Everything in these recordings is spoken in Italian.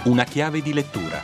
Una chiave di lettura.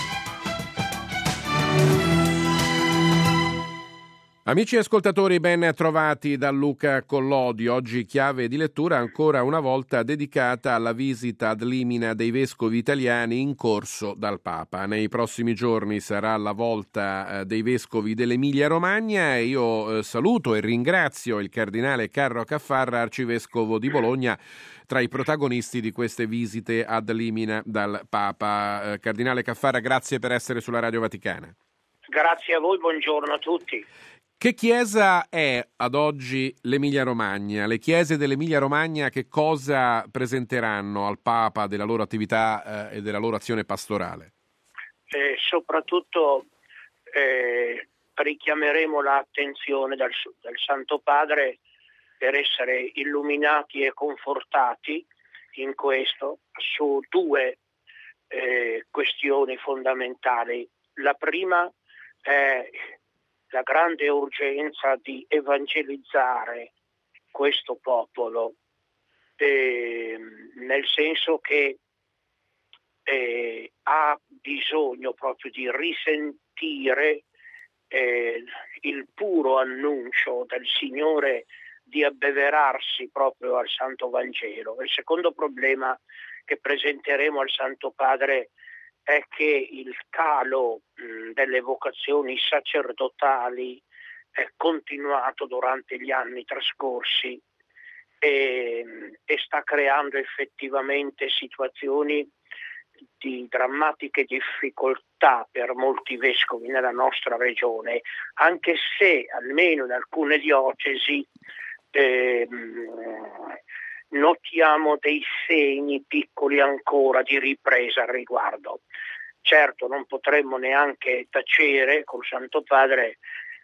Amici ascoltatori, ben trovati da Luca Collodi. Oggi chiave di lettura ancora una volta dedicata alla visita ad Limina dei vescovi italiani in corso dal Papa. Nei prossimi giorni sarà la volta dei vescovi dell'Emilia-Romagna e io saluto e ringrazio il cardinale Carlo Caffarra, arcivescovo di Bologna, tra i protagonisti di queste visite ad Limina dal Papa. Cardinale Caffarra, grazie per essere sulla Radio Vaticana. Grazie a voi, buongiorno a tutti. Che chiesa è ad oggi l'Emilia-Romagna? Le chiese dell'Emilia-Romagna che cosa presenteranno al Papa della loro attività e della loro azione pastorale? Soprattutto richiameremo l'attenzione del Santo Padre per essere illuminati e confortati in questo su due questioni fondamentali. La prima è la grande urgenza di evangelizzare questo popolo, nel senso che ha bisogno proprio di risentire il puro annuncio del Signore di abbeverarsi proprio al Santo Vangelo. Il secondo problema che presenteremo al Santo Padre è che il calo delle vocazioni sacerdotali è continuato durante gli anni trascorsi e sta creando effettivamente situazioni di drammatiche difficoltà per molti vescovi nella nostra regione, anche se almeno in alcune diocesi notiamo dei segni piccoli ancora di ripresa al riguardo. Certo, non potremmo neanche tacere col Santo Padre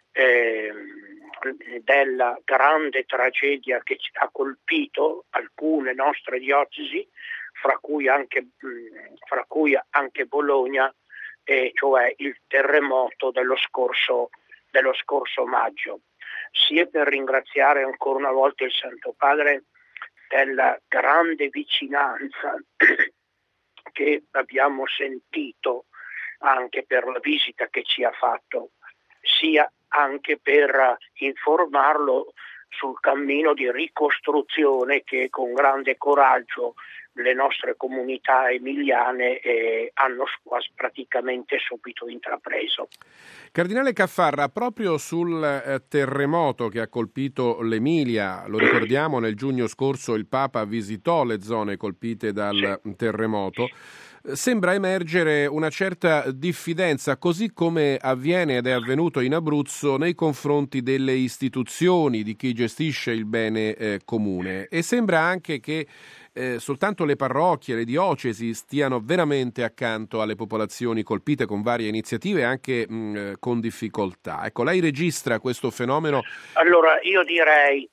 della grande tragedia che ha colpito alcune nostre diocesi, fra cui anche Bologna, cioè il terremoto dello scorso maggio. Sia per ringraziare ancora una volta il Santo Padre della grande vicinanza che abbiamo sentito anche per la visita che ci ha fatto, sia anche per informarlo sul cammino di ricostruzione che con grande coraggio le nostre comunità emiliane hanno quasi praticamente subito intrapreso. Cardinale Caffarra, proprio sul terremoto che ha colpito l'Emilia, lo ricordiamo, nel giugno scorso il Papa visitò le zone colpite dal terremoto, sembra emergere una certa diffidenza, così come avviene ed è avvenuto in Abruzzo, nei confronti delle istituzioni, di chi gestisce il bene comune, e sembra anche che soltanto le parrocchie, le diocesi stiano veramente accanto alle popolazioni colpite con varie iniziative, anche con difficoltà. Ecco, lei registra questo fenomeno? Allora, io direi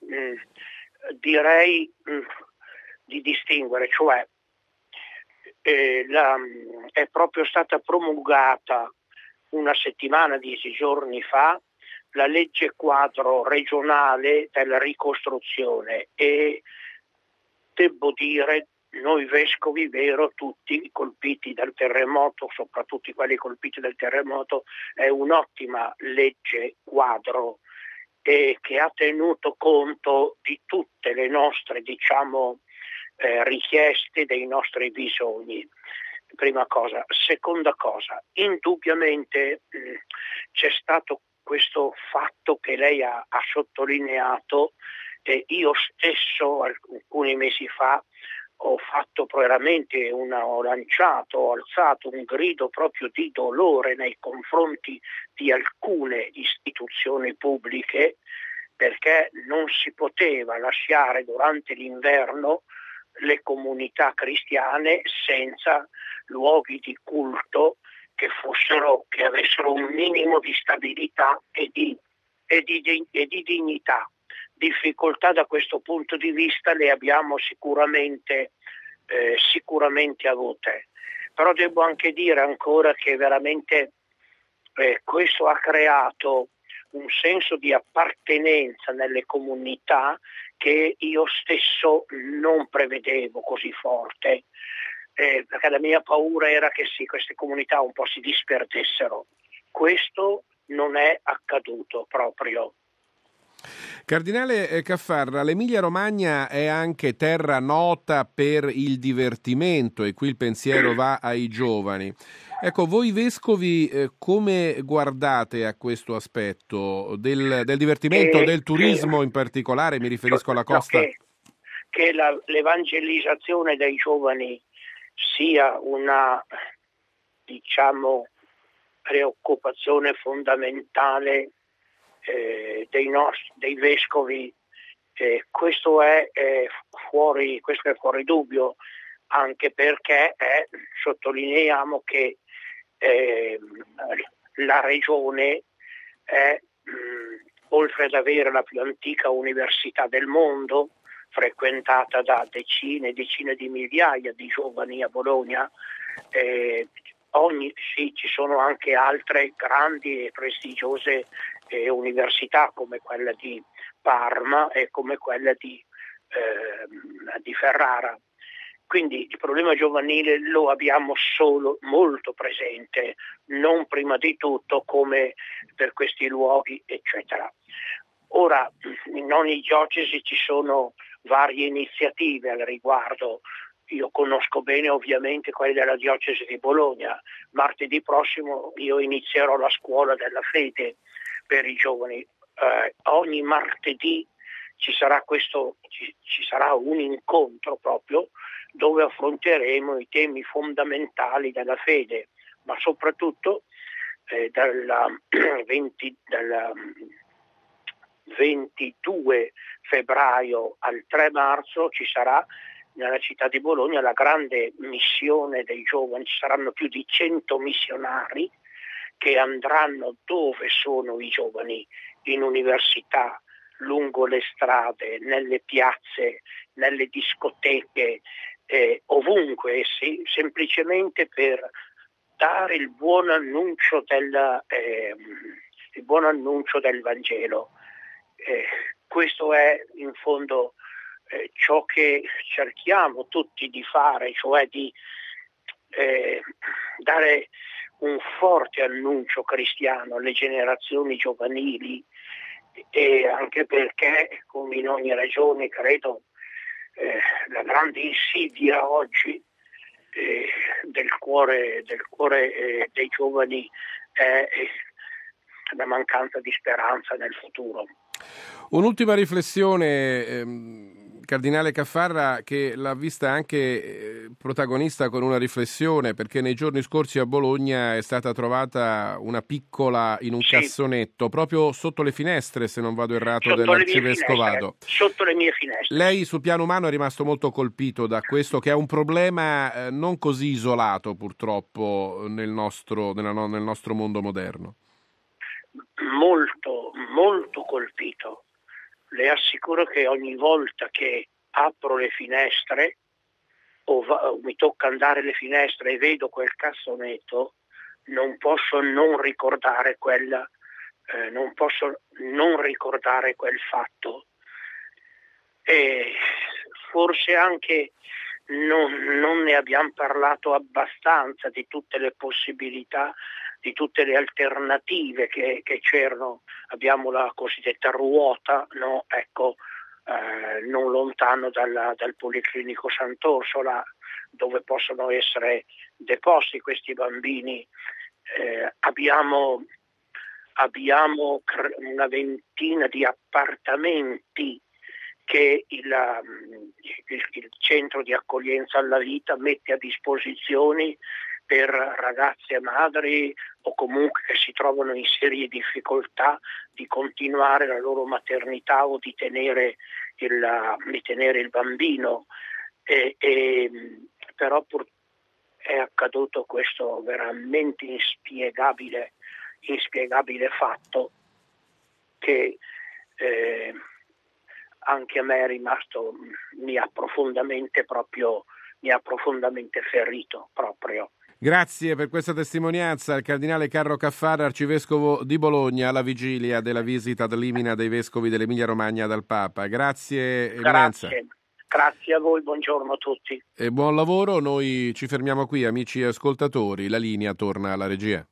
di distinguere, cioè è proprio stata promulgata una settimana, 10 giorni fa, la legge quadro regionale della ricostruzione e devo dire, noi vescovi, vero, tutti colpiti dal terremoto, soprattutto quelli colpiti dal terremoto, è un'ottima legge quadro che ha tenuto conto di tutte le nostre, richieste, dei nostri bisogni. Prima cosa. Seconda cosa, indubbiamente c'è stato questo fatto che lei ha sottolineato. Io stesso alcuni mesi fa ho alzato un grido proprio di dolore nei confronti di alcune istituzioni pubbliche, perché non si poteva lasciare durante l'inverno le comunità cristiane senza luoghi di culto che avessero un minimo di stabilità e di dignità. Difficoltà da questo punto di vista le abbiamo sicuramente avute, però devo anche dire ancora che veramente questo ha creato un senso di appartenenza nelle comunità che io stesso non prevedevo così forte. perché la mia paura era che queste comunità un po' si disperdessero. Questo non è accaduto proprio. Cardinale Caffarra, l'Emilia-Romagna è anche terra nota per il divertimento e qui il pensiero va ai giovani. Ecco, voi vescovi come guardate a questo aspetto del divertimento, del turismo in particolare, mi riferisco alla costa? Che l'evangelizzazione dei giovani sia una, diciamo, preoccupazione fondamentale dei vescovi, questo è fuori dubbio, anche perché sottolineiamo che la regione è, oltre ad avere la più antica università del mondo, frequentata da decine e decine di migliaia di giovani a Bologna, ci sono anche altre grandi e prestigiose università come quella di Parma e come quella di Ferrara. Quindi il problema giovanile lo abbiamo solo molto presente, non prima di tutto come per questi luoghi, eccetera. Ora, in ogni diocesi ci sono varie iniziative al riguardo. Io conosco bene ovviamente quelle della diocesi di Bologna. Martedì prossimo io inizierò la scuola della fede per i giovani. Ogni martedì ci sarà un incontro proprio dove affronteremo i temi fondamentali della fede, ma soprattutto dal 22 febbraio al 3 marzo ci sarà nella città di Bologna la grande missione dei giovani. Ci saranno più di 100 missionari che andranno dove sono i giovani, in università, lungo le strade, nelle piazze, nelle discoteche, ovunque, semplicemente per dare il buon annuncio del Vangelo. Questo è in fondo ciò che cerchiamo tutti di fare, cioè di dare un forte annuncio cristiano alle generazioni giovanili, e anche perché, come in ogni regione, credo, la grande insidia oggi del cuore dei giovani è la mancanza di speranza nel futuro. Un'ultima riflessione, Cardinale Caffarra, che l'ha vista anche protagonista con una riflessione, perché nei giorni scorsi a Bologna è stata trovata una piccola in un cassonetto, proprio sotto le finestre, se non vado errato, dell'arcivescovado. Sotto le mie finestre. Lei sul piano umano è rimasto molto colpito da questo, che è un problema non così isolato purtroppo nel nostro mondo moderno. Molto, molto colpito. Le assicuro che ogni volta che apro le finestre o mi tocca andare alle finestre e vedo quel cassonetto, non posso non ricordare quel fatto. E forse anche non ne abbiamo parlato abbastanza di tutte le possibilità, di tutte le alternative che c'erano. Abbiamo la cosiddetta ruota, no? Ecco, non lontano dal Policlinico Sant'Orsola, dove possono essere deposti questi bambini. Abbiamo una ventina di appartamenti che il centro di accoglienza alla vita mette a disposizione per ragazze e madri o comunque che si trovano in serie difficoltà di continuare la loro maternità o di tenere il bambino. Però è accaduto questo veramente inspiegabile fatto che anche a me è rimasto, mi ha profondamente ferito proprio. Grazie per questa testimonianza al Cardinale Carlo Caffarra, Arcivescovo di Bologna, alla vigilia della visita ad Limina dei Vescovi dell'Emilia Romagna dal Papa. Grazie. Grazie. Grazie a voi, buongiorno a tutti. E buon lavoro, noi ci fermiamo qui, amici ascoltatori, la linea torna alla regia.